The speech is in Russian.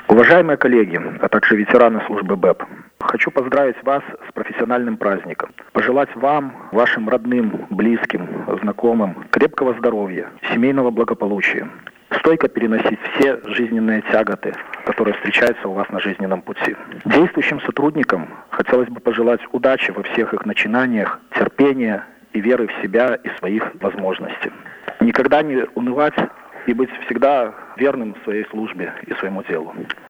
Уважаемые коллеги, а также ветераны службы БЭП, хочу поздравить вас с профессиональным праздником. Пожелать вам, вашим родным, близким, знакомым крепкого здоровья, семейного благополучия, стойко переносить все жизненные тяготы, которые встречаются у вас на жизненном пути. Действующим сотрудникам хотелось бы пожелать удачи во всех их начинаниях, терпения и веры в себя и своих возможностей. Никогда не унывать и быть всегда верным своей службе и своему делу.